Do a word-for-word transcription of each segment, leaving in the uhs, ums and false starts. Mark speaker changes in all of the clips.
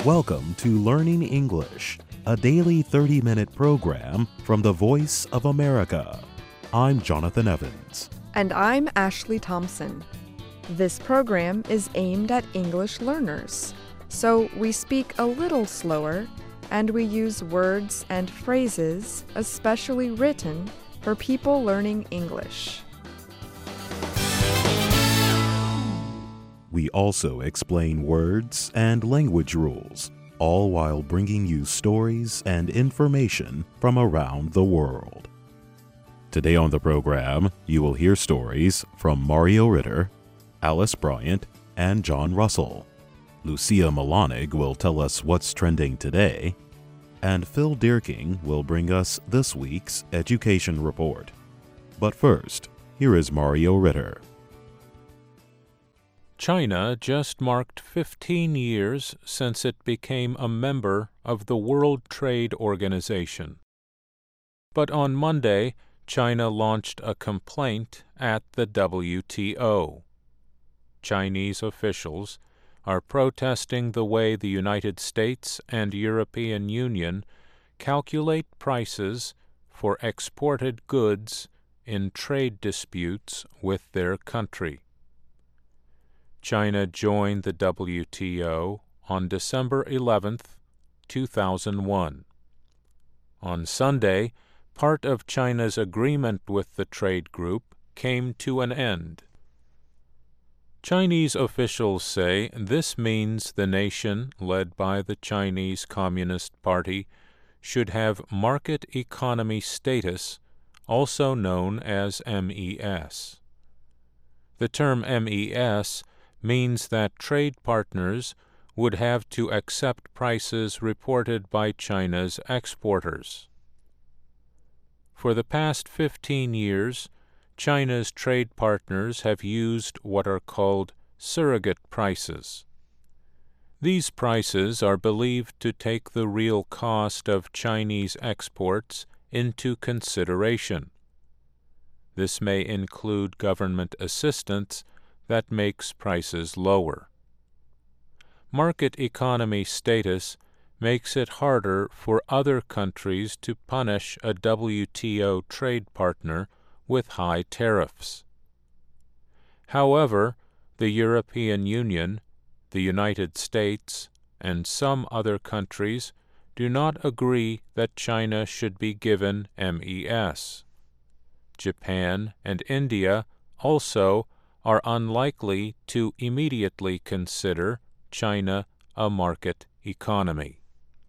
Speaker 1: Welcome to Learning English, a daily thirty-minute program from the Voice of America. I'm Jonathan Evans.
Speaker 2: And I'm Ashley Thompson. This program is aimed at English learners, so we speak a little slower and we use words and phrases especially written for people learning English.
Speaker 1: We also explain words and language rules, all while bringing you stories and information from around the world. Today on the program, you will hear stories from Mario Ritter, Alice Bryant, and John Russell. Lucia Melanig will tell us what's trending today, and Phil Dierking will bring us this week's education report. But first, here is Mario Ritter.
Speaker 3: China just marked fifteen years since it became a member of the World Trade Organization. But on Monday, China launched a complaint at the W T O. Chinese officials are protesting the way the United States and European Union calculate prices for exported goods in trade disputes with their country. China joined the W T O on December eleventh, two thousand one. On Sunday, part of China's agreement with the trade group came to an end. Chinese officials say this means the nation, led by the Chinese Communist Party, should have market economy status, also known as M E S. The term M E S means that trade partners would have to accept prices reported by China's exporters. For the past fifteen years, China's trade partners have used what are called surrogate prices. These prices are believed to take the real cost of Chinese exports into consideration. This may include government assistance that makes prices lower. Market economy status makes it harder for other countries to punish a W T O trade partner with high tariffs. However, the European Union, the United States, and some other countries do not agree that China should be given M E S. Japan and India also are unlikely to immediately consider China a market economy.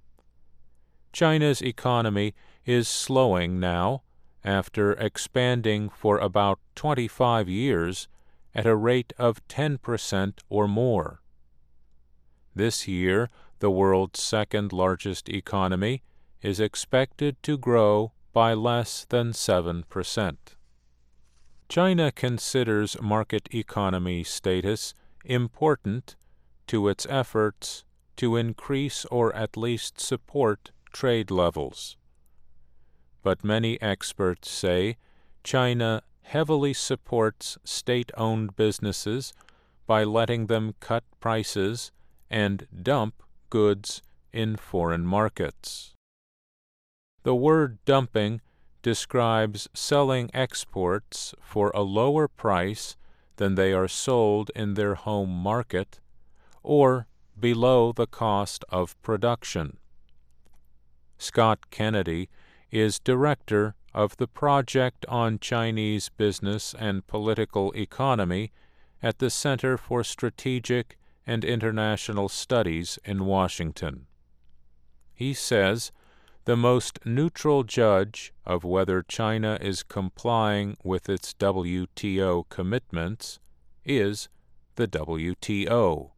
Speaker 3: China's economy is slowing now after expanding for about twenty-five years at a rate of ten percent or more. This year, the world's second-largest economy is expected to grow by less than seven percent. China considers market economy status important to its efforts to increase or at least support trade levels. But many experts say China heavily supports state-owned businesses by letting them cut prices and dump goods in foreign markets. The word dumping describes selling exports for a lower price than they are sold in their home market or below the cost of production. Scott Kennedy is director of the Project on Chinese Business and Political Economy at the Center for Strategic and International Studies in Washington. He says the most neutral judge of whether China is complying with its W T O commitments is the W T O.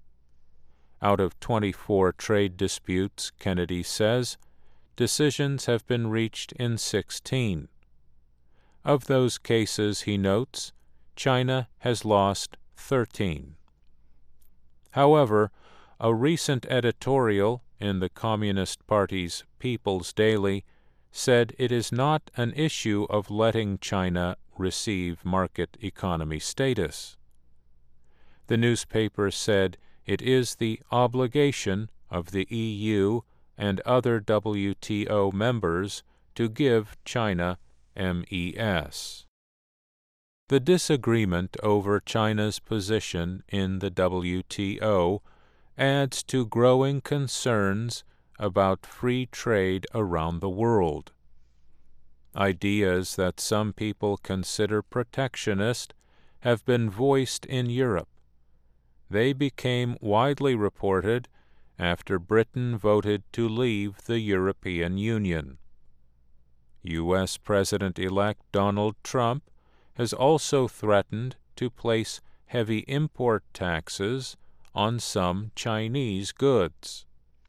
Speaker 3: Out of twenty-four trade disputes, Kennedy says, decisions have been reached in sixteen. Of those cases, he notes, China has lost thirteen. However, a recent editorial in the Communist Party's People's Daily said it is not an issue of letting China receive market economy status. The newspaper said it is the obligation of the E U and other W T O members to give China M E S. The disagreement over China's position in the W T O adds to growing concerns about free trade around the world. Ideas that some people consider protectionist have been voiced in Europe. They became widely reported after Britain voted to leave the European Union. U S President-elect Donald Trump has also threatened to place heavy import taxes on some Chinese goods.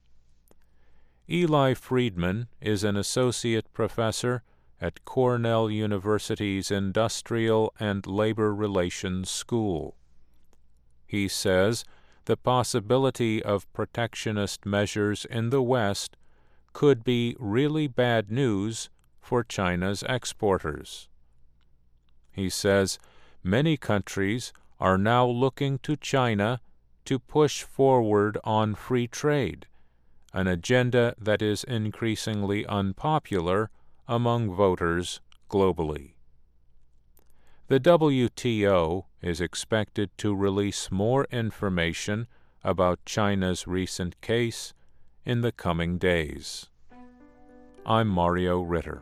Speaker 3: Eli Friedman is an associate professor at Cornell University's Industrial and Labor Relations School. He says the possibility of protectionist measures in the West could be really bad news for China's exporters. He says many countries are now looking to China to push forward on free trade, an agenda that is increasingly unpopular among voters globally. The W T O is expected to release more information about China's recent case in the coming days. I'm Mario Ritter.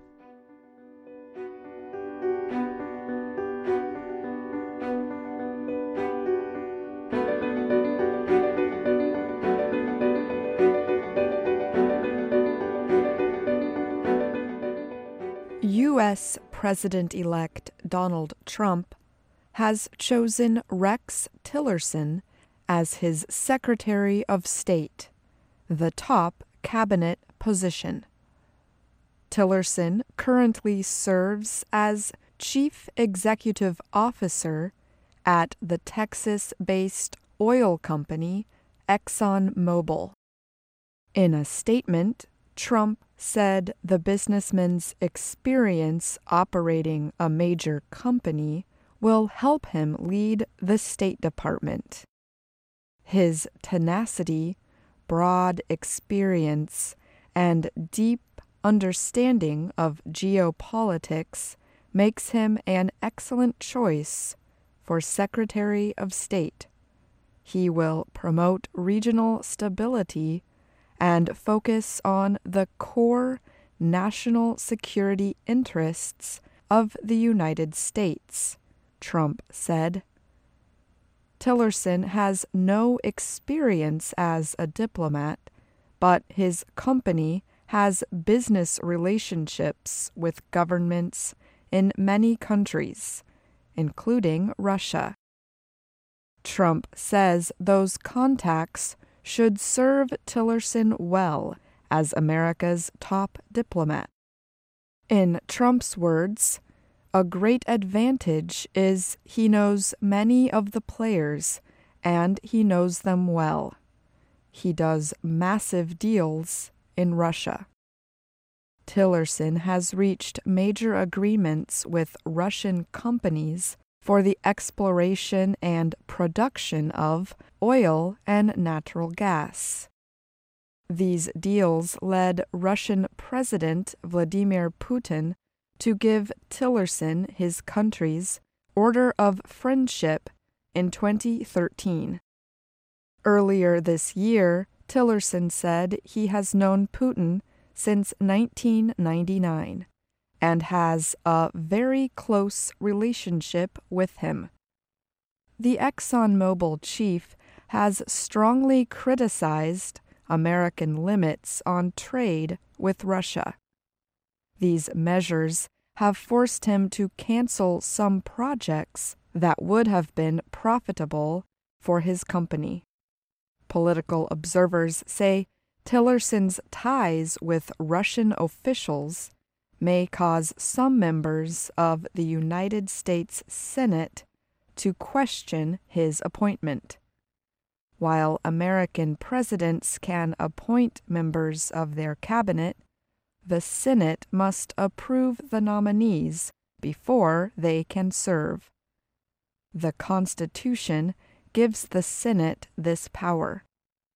Speaker 2: U S President-elect Donald Trump has chosen Rex Tillerson as his Secretary of State, the top cabinet position. Tillerson currently serves as Chief Executive Officer at the Texas-based oil company ExxonMobil. In a statement, Trump said the businessman's experience operating a major company will help him lead the State Department. His tenacity, broad experience, and deep understanding of geopolitics makes him an excellent choice for Secretary of State. He will promote regional stability and focus on the core national security interests of the United States, Trump said. Tillerson has no experience as a diplomat, but his company has business relationships with governments in many countries, including Russia. Trump says those contacts should serve Tillerson well as America's top diplomat. In Trump's words, a great advantage is he knows many of the players and he knows them well. He does massive deals in Russia. Tillerson has reached major agreements with Russian companies for the exploration and production of oil and natural gas. These deals led Russian President Vladimir Putin to give Tillerson his country's Order of Friendship in twenty thirteen. Earlier this year, Tillerson said he has known Putin since nineteen ninety-nine. And has a very close relationship with him. The ExxonMobil chief has strongly criticized American limits on trade with Russia. These measures have forced him to cancel some projects that would have been profitable for his company. Political observers say Tillerson's ties with Russian officials may cause some members of the United States Senate to question his appointment. While American presidents can appoint members of their cabinet, the Senate must approve the nominees before they can serve. The Constitution gives the Senate this power.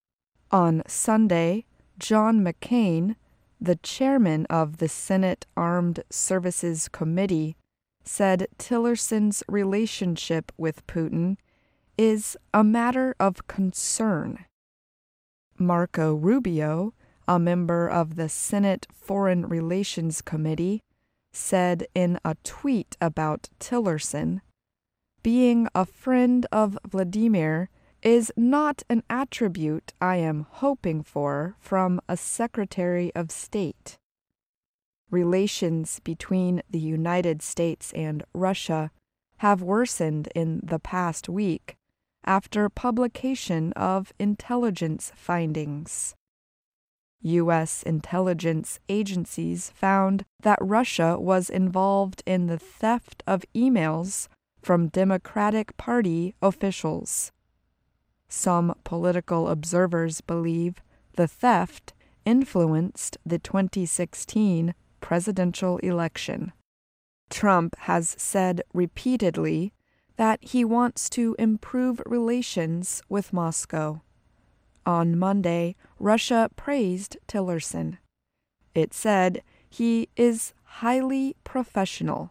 Speaker 2: On Sunday, John McCain, the chairman of the Senate Armed Services Committee, said Tillerson's relationship with Putin is a matter of concern. Marco Rubio, a member of the Senate Foreign Relations Committee, said in a tweet about Tillerson, "Being a friend of Vladimir is not an attribute I am hoping for from a Secretary of State." Relations between the United States and Russia have worsened in the past week after publication of intelligence findings. U S intelligence agencies found that Russia was involved in the theft of emails from Democratic Party officials. Some political observers believe the theft influenced the twenty sixteen presidential election. Trump has said repeatedly that he wants to improve relations with Moscow. On Monday, Russia praised Tillerson. It said he is highly professional.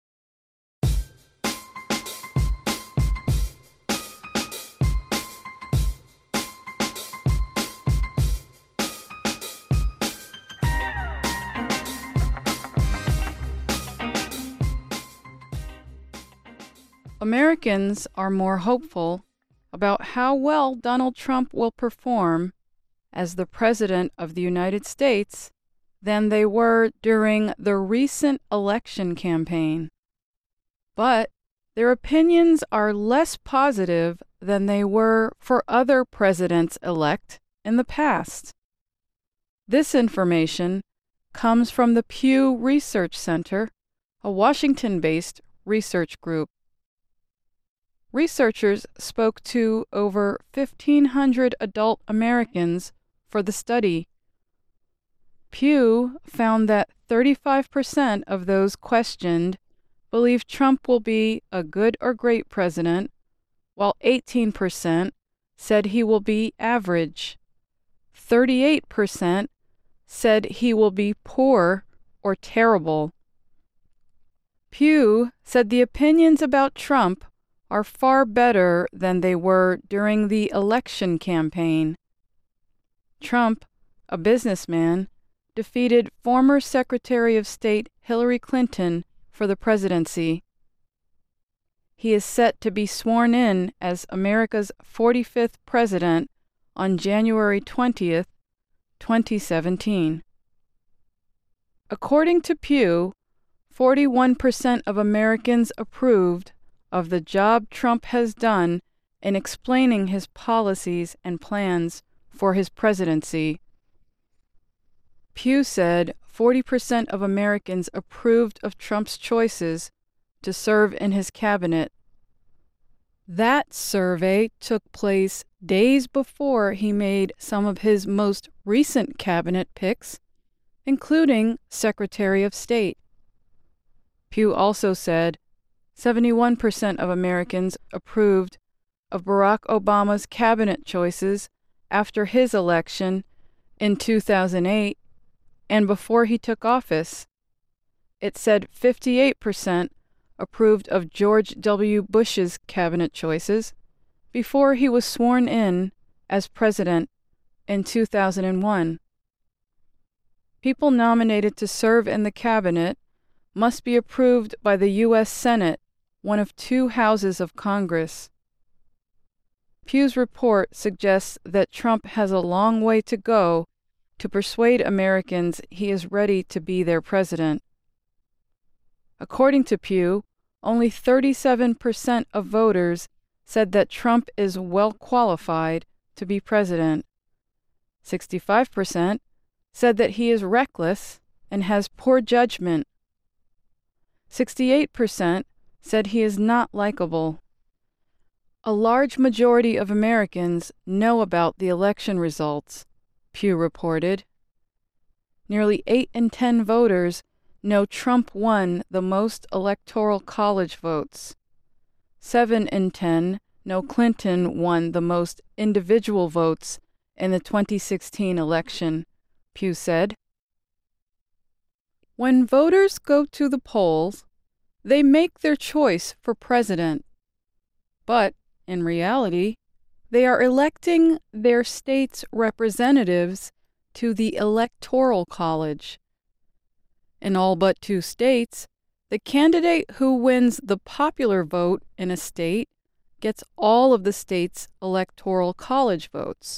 Speaker 4: Americans are more hopeful about how well Donald Trump will perform as the President of the United States than they were during the recent election campaign. But their opinions are less positive than they were for other presidents-elect in the past. This information comes from the Pew Research Center, a Washington-based research group. Researchers spoke to over fifteen hundred adult Americans for the study. Pew found that thirty-five percent of those questioned believe Trump will be a good or great president, while eighteen percent said he will be average. thirty-eight percent said he will be poor or terrible. Pew said the opinions about Trump are far better than they were during the election campaign. Trump, a businessman, defeated former Secretary of State Hillary Clinton for the presidency. He is set to be sworn in as America's forty-fifth president on January twentieth, twenty seventeen. According to Pew, forty-one percent of Americans approved of the job Trump has done in explaining his policies and plans for his presidency. Pew said forty percent of Americans approved of Trump's choices to serve in his cabinet. That survey took place days before he made some of his most recent cabinet picks, including Secretary of State. Pew also said seventy-one percent of Americans approved of Barack Obama's cabinet choices after his election in two thousand eight and before he took office. It said fifty-eight percent approved of George W. Bush's cabinet choices before he was sworn in as president in two thousand one. People nominated to serve in the cabinet must be approved by the U S Senate, one of two houses of Congress. Pew's report suggests that Trump has a long way to go to persuade Americans he is ready to be their president. According to Pew, only thirty-seven percent of voters said that Trump is well qualified to be president. sixty-five percent said that he is reckless and has poor judgment. sixty-eight percent said he is not likable. A large majority of Americans know about the election results, Pew reported. Nearly eight in ten voters know Trump won the most electoral college votes. Seven in ten know Clinton won the most individual votes in the twenty sixteen election, Pew said. When voters go to the polls, they make their choice for president. But, in reality, they are electing their state's representatives to the Electoral College. In all but two states, the candidate who wins the popular vote in a state gets all of the state's Electoral College votes.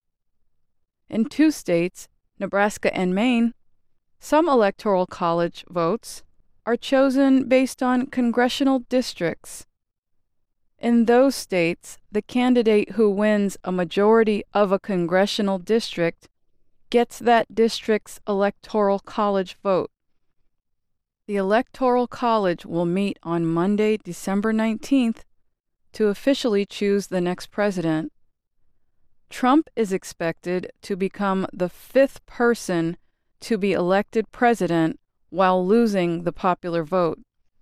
Speaker 4: In two states, Nebraska and Maine, some Electoral College votes are chosen based on congressional districts. In those states, the candidate who wins a majority of a congressional district gets that district's Electoral College vote. The Electoral College will meet on Monday, December nineteenth, to officially choose the next president. Trump is expected to become the fifth person to be elected president while losing the popular vote.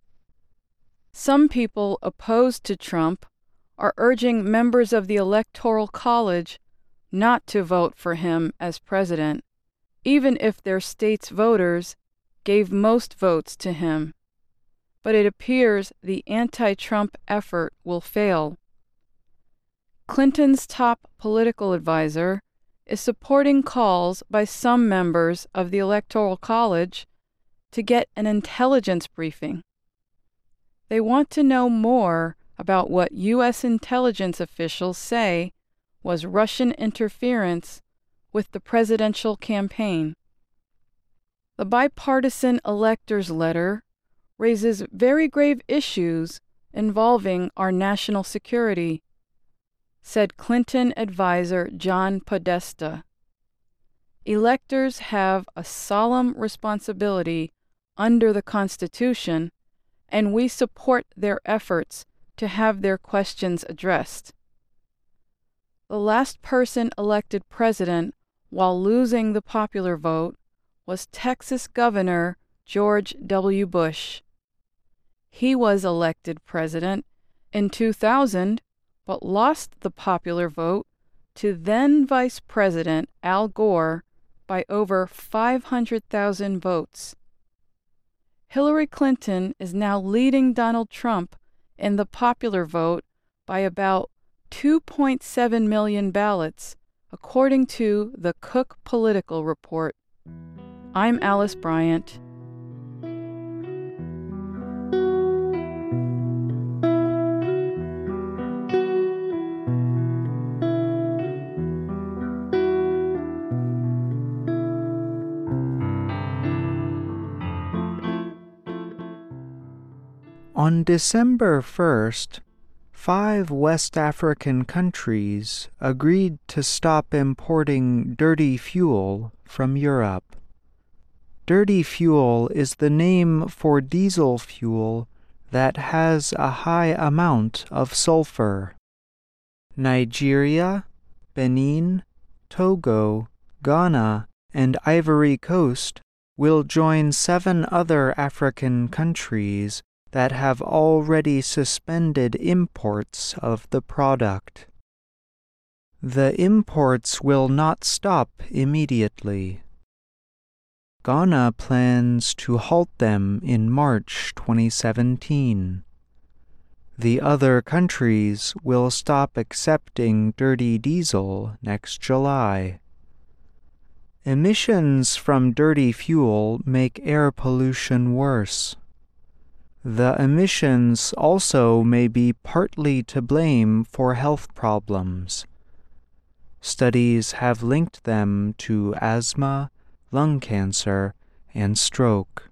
Speaker 4: Some people opposed to Trump are urging members of the Electoral College not to vote for him as president, even if their state's voters gave most votes to him. But it appears the anti-Trump effort will fail. Clinton's top political advisor is supporting calls by some members of the Electoral College to get an intelligence briefing. They want to know more about what U S intelligence officials say was Russian interference with the presidential campaign. The bipartisan electors' letter raises very grave issues involving our national security, said Clinton advisor John Podesta. Electors have a solemn responsibility under the Constitution, and we support their efforts to have their questions addressed. The last person elected president while losing the popular vote was Texas Governor George W. Bush. He was elected president in two thousand, but lost the popular vote to then Vice President Al Gore by over five hundred thousand votes. Hillary Clinton is now leading Donald Trump in the popular vote by about two point seven million ballots, according to the Cook Political Report. I'm Alice Bryant.
Speaker 5: On December first, five West African countries agreed to stop importing dirty fuel from Europe. Dirty fuel is the name for diesel fuel that has a high amount of sulfur. Nigeria, Benin, Togo, Ghana, and Ivory Coast will join seven other African countries that have already suspended imports of the product. The imports will not stop immediately. Ghana plans to halt them in March twenty seventeen. The other countries will stop accepting dirty diesel next July. Emissions from dirty fuel make air pollution worse. The emissions also may be partly to blame for health problems. Studies have linked them to asthma, lung cancer, and stroke.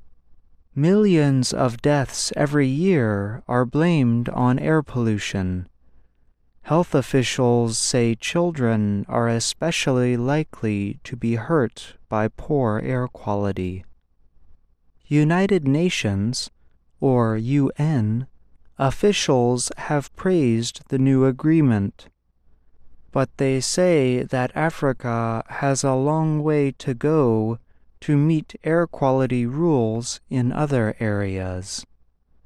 Speaker 5: Millions of deaths every year are blamed on air pollution. Health officials say children are especially likely to be hurt by poor air quality. United Nations, or U N, officials have praised the new agreement, but they say that Africa has a long way to go to meet air quality rules in other areas.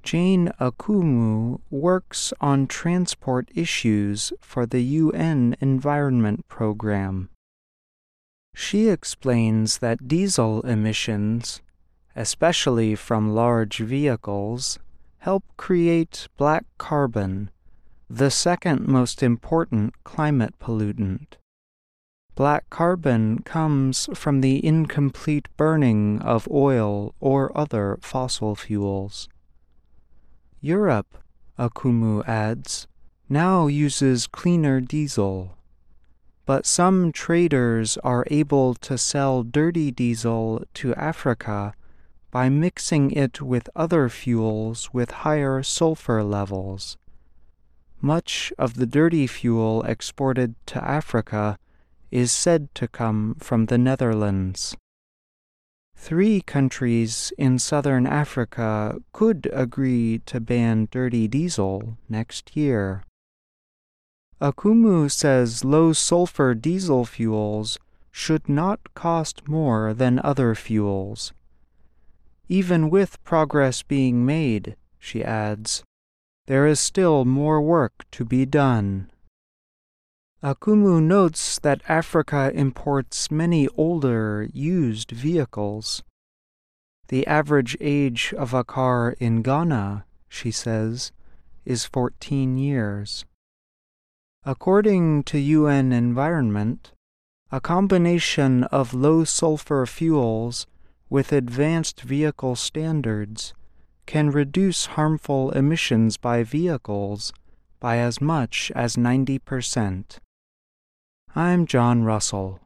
Speaker 5: Jane Akumu works on transport issues for the U N Environment Program. She explains that diesel emissions, especially from large vehicles, help create black carbon, the second most important climate pollutant. Black carbon comes from the incomplete burning of oil or other fossil fuels. Europe, Akumu adds, now uses cleaner diesel, but some traders are able to sell dirty diesel to Africa by mixing it with other fuels with higher sulfur levels. Much of the dirty fuel exported to Africa is said to come from the Netherlands. Three countries in southern Africa could agree to ban dirty diesel next year. Akumu says low-sulfur diesel fuels should not cost more than other fuels. Even with progress being made, she adds, there is still more work to be done. Akumu notes that Africa imports many older, used vehicles. The average age of a car in Ghana, she says, is fourteen years. According to U N Environment, a combination of low-sulfur fuels with advanced vehicle standards can reduce harmful emissions by vehicles by as much as ninety percent. I'm John Russell.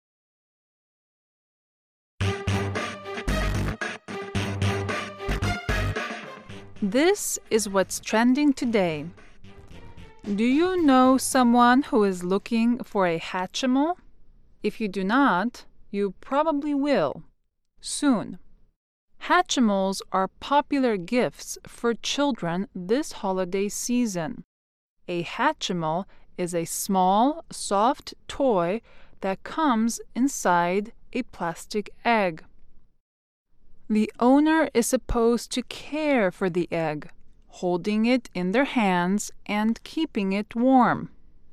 Speaker 6: This is what's trending today. Do you know someone who is looking for a Hatchimal? If you do not, you probably will, soon. Hatchimals are popular gifts for children this holiday season. A Hatchimal is a small, soft toy that comes inside a plastic egg. The owner is supposed to care for the egg, holding it in their hands and keeping it warm.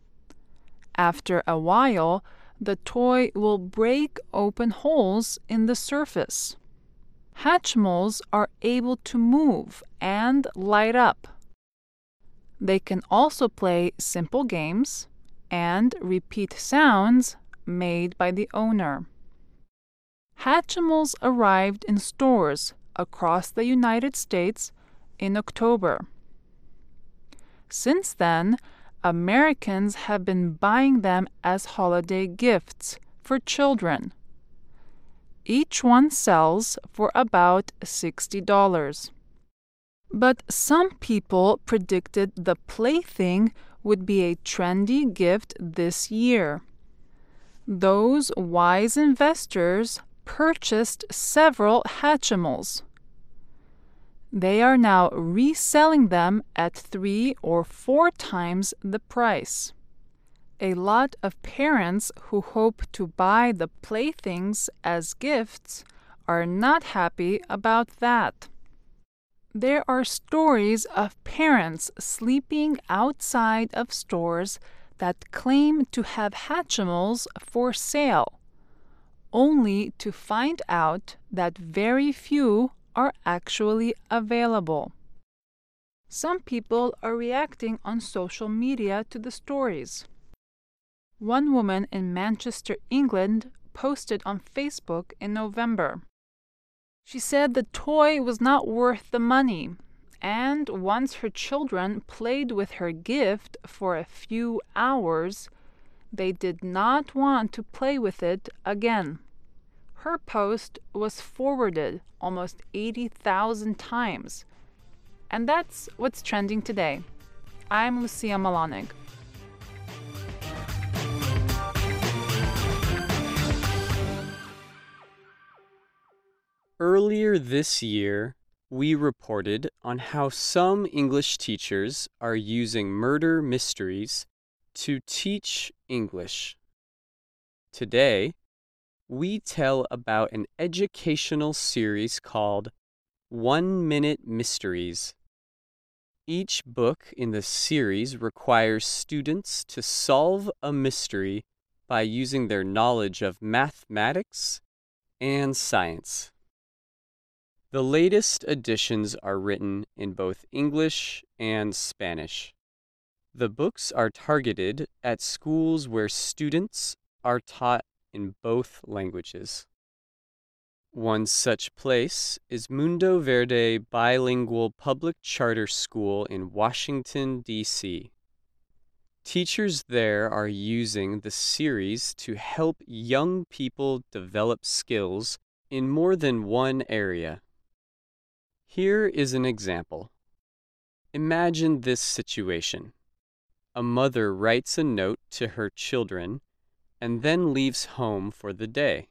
Speaker 6: After a while, the toy will break open holes in the surface. Hatchimals are able to move and light up. They can also play simple games and repeat sounds made by the owner. Hatchimals arrived in stores across the United States in October. Since then, Americans have been buying them as holiday gifts for children. Each one sells for about sixty dollars. But some people predicted the plaything would be a trendy gift this year. Those wise investors purchased several Hatchimals. They are now reselling them at three or four times the price. A lot of parents who hope to buy the playthings as gifts are not happy about that. There are stories of parents sleeping outside of stores that claim to have Hatchimals for sale, only to find out that very few are actually available. Some people are reacting on social media to the stories. One woman in Manchester, England, posted on Facebook in November. She said the toy was not worth the money, and once her children played with her gift for a few hours, they did not want to play with it again. Her post was forwarded almost eighty thousand times. And that's what's trending today. I'm Lucia Malanig.
Speaker 7: Earlier this year, we reported on how some English teachers are using murder mysteries to teach English. Today, we tell about an educational series called One Minute Mysteries Each book in the series requires students to solve a mystery by using their knowledge of mathematics and science. The latest editions are written in both English and Spanish. The books are targeted at schools where students are taught in both languages. One such place is Mundo Verde Bilingual Public Charter School in Washington, D C Teachers there are using the series to help young people develop skills in more than one area. Here is an example. Imagine this situation. A mother writes a note to her children and then leaves home for the day.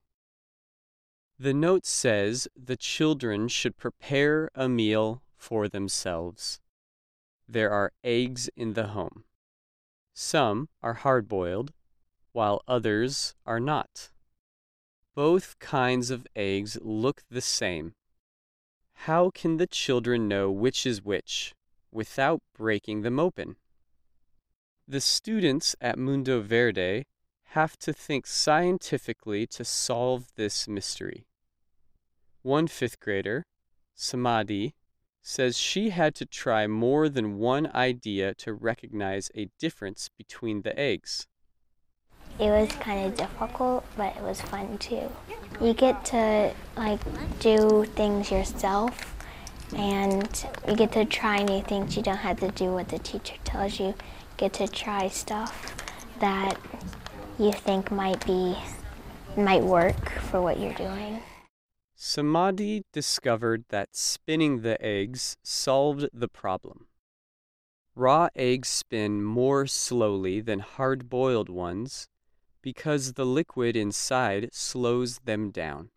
Speaker 7: The note says the children should prepare a meal for themselves. There are eggs in the home. Some are hard-boiled, while others are not. Both kinds of eggs look the same. How can the children know which is which without breaking them open? The students at Mundo Verde have to think scientifically to solve this mystery. One fifth grader, Samadhi, says she had to try more than one idea to recognize a difference between the eggs.
Speaker 8: It was kind of difficult, but it was fun too. You get to like do things yourself, and you get to try new things. You don't have to do what the teacher tells you. You get to try stuff that you think might be might work for what you're doing.
Speaker 7: Samadhi discovered that spinning the eggs solved the problem. Raw eggs spin more slowly than hard-boiled ones because the liquid inside slows them down.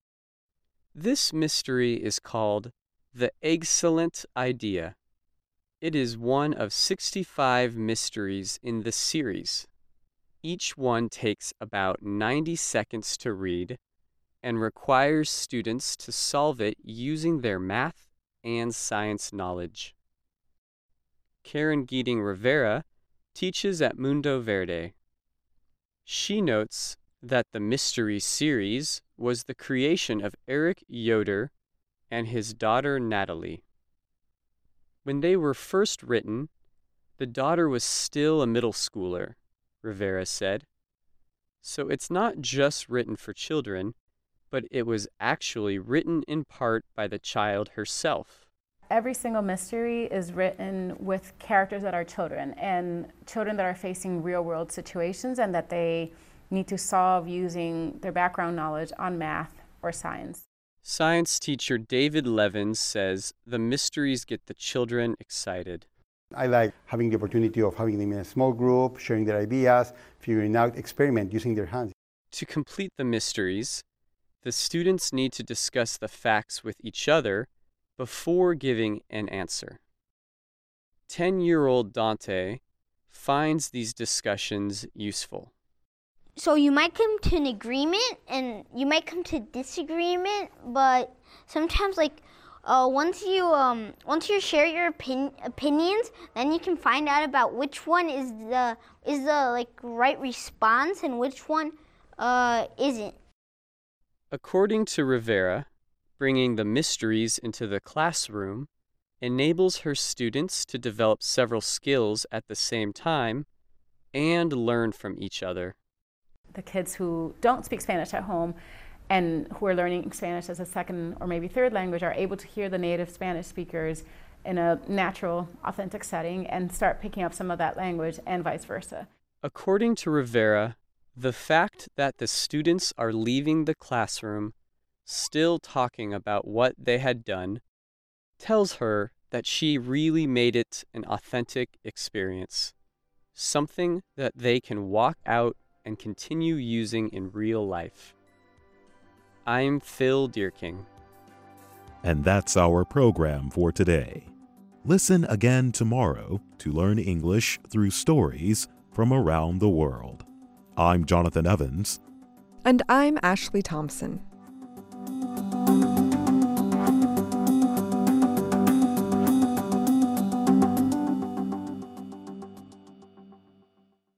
Speaker 7: This mystery is called the Eggcellent Idea. It is one of sixty-five mysteries in the series. Each one takes about ninety seconds to read and requires students to solve it using their math and science knowledge. Karen Geeting Rivera teaches at Mundo Verde. She notes that the mystery series was the creation of Eric Yoder and his daughter Natalie. When they were first written, the daughter was still a middle schooler, Rivera said. So it's not just written for children, but it was actually written in part by the child herself.
Speaker 9: Every single mystery is written with characters that are children, and children that are facing real-world situations and that they need to solve using their background knowledge on math or science.
Speaker 7: Science teacher David Levins says the mysteries get the children excited.
Speaker 10: I like having the opportunity of having them in a small group, sharing their ideas, figuring out, experiment using their hands.
Speaker 7: To complete the mysteries, the students need to discuss the facts with each other before giving an answer. Ten-year-old Dante finds these discussions useful.
Speaker 8: So you might come to an agreement and you might come to disagreement, but sometimes like uh, once you um, once you share your opin- opinions, then you can find out about which one is the is the like right response and which one uh, isn't.
Speaker 7: According to Rivera, bringing the mysteries into the classroom enables her students to develop several skills at the same time and learn from each other.
Speaker 9: The kids who don't speak Spanish at home and who are learning Spanish as a second or maybe third language are able to hear the native Spanish speakers in a natural, authentic setting and start picking up some of that language, and vice versa.
Speaker 7: According to Rivera, the fact that the students are leaving the classroom still talking about what they had done tells her that she really made it an authentic experience, something that they can walk out and continue using in real life. I'm Phil Deerking.
Speaker 1: And that's our program for today. Listen again tomorrow to learn English through stories from around the world. I'm Jonathan Evans.
Speaker 2: And I'm Ashley Thompson.